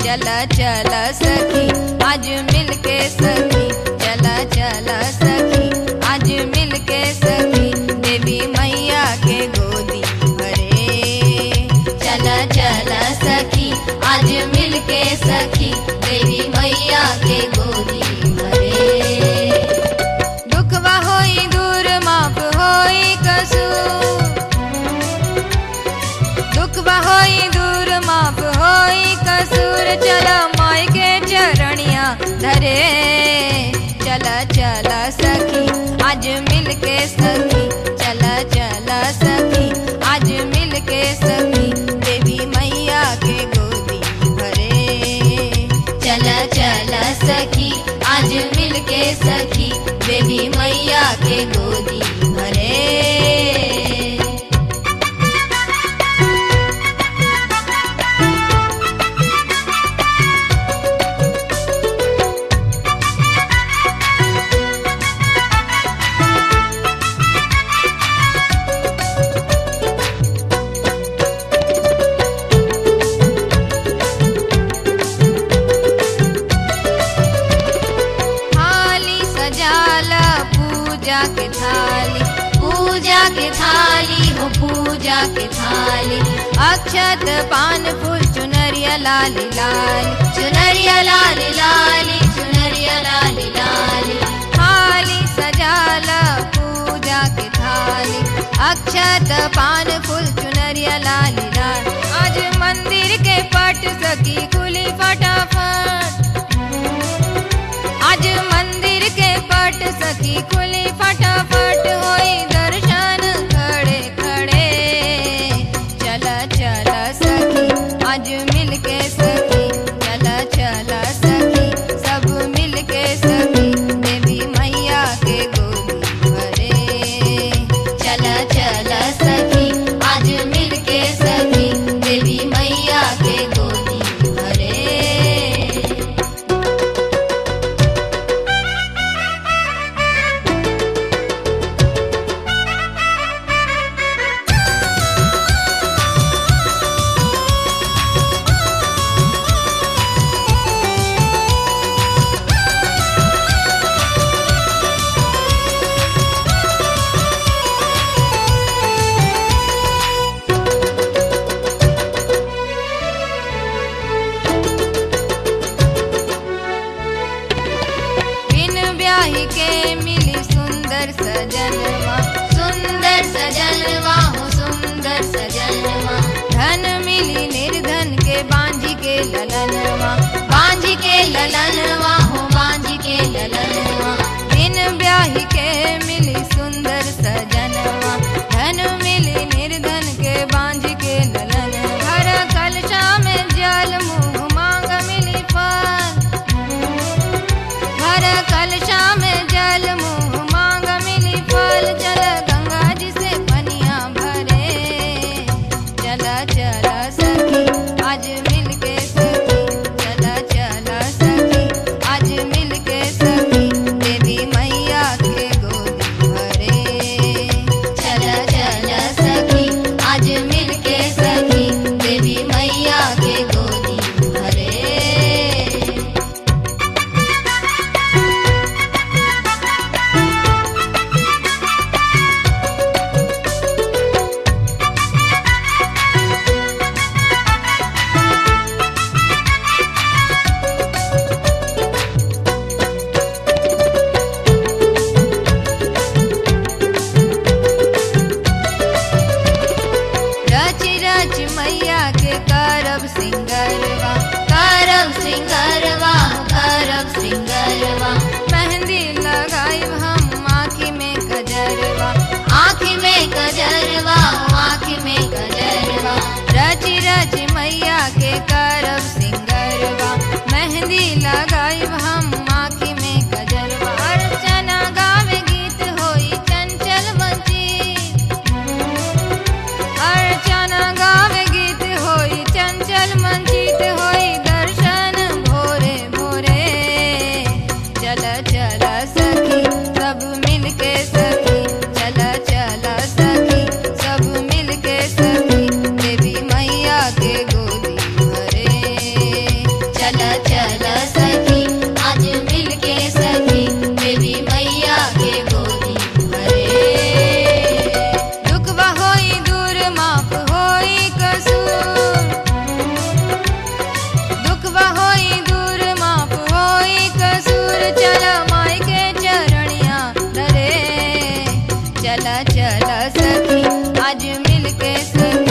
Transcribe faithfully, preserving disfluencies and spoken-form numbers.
चला चला सखी आज मिलके सखी, चला चला सखी आज मिलके सखी, देवी मैया के गोदी भरे। चला चला सखी आज मिलके सखी, देवी मैया के गोदी भरे। दुखवा होई दूर माफ होई कसूर, दुखवा होई दूर माफ होई कसूर, चला माई के चरणिया धरे। चला चला सखी आज मिलके सखी, चला चला सखी आज मिलके सखी, देवी मैया के गोदी भरे। चला चला सखी आज मिलके सखी, देवी मैया के गोदी भरे। पूजा के थाली, पूजा के थाली हो पूजा के थाली, अक्षत पान फूल चुनरिया लाली लाली, चुनरिया लाली लाली, चुनरिया लाली लाली। थाली सजाला पूजा के थाली, अक्षत पान फूल चुनरिया लाली लाली। आज मंदिर के पट सकी खुली फटाफट, आज मंदिर के पट सखी खुली फटाफट, होई दर्शन खड़े खड़े। चला चला सखी आज मिलके सखी, चला चला सखी सब मिलके सखी, देवी मैया के गोदी भरे। चला चला सखी आज मिलके सखी, देवी मैया के गोदी भरे। के मिली सुंदर सजनवा, सुंदर सजनवा हो सुंदर सजनवा। धन मिली निर्धन के बांझी के ललनवा, बांझी के ललनवा हो बांझी के ललनवा। बिन ब्याही के मिली सुंदर सजनवा, धन मिली निर्धन के बांझी के ललन। घर कलशा में जल मुँह मांग मिली फल, घर कलशा में जल मुँह मांग मिली फल। चल गंगा जी से पनिया भरे। चला चला सखी आज मिलके सखी, चला चला सखी आज मिलके सखी, देवी मैया के गोदी भरे। चला चला सखी आज मिलके सखी, देवी मैया के गोदी भरे। मैया के करब सिंगरवा, करब सिंगरवा, करब सिंगरवा। मेहंदी लगाई हम आँखी में गजरवा, आँखी में गजरवा, आँखी में गजरवा। रची रची मैया के करब सिंगरवा, मेहंदी लगाई हम आँखी में गजरवा। अर्चना गावे गीत होई चंचल वंचित, अर्चना गावे गीत होई चंचल वंचित, होई दर्शन भोरे भोरे। चला चला सखी सब मिलके सखी, चला चला सखी सब मिलके सखी, देवी मैया के गोदी भरे। सखी आज मिल के सखी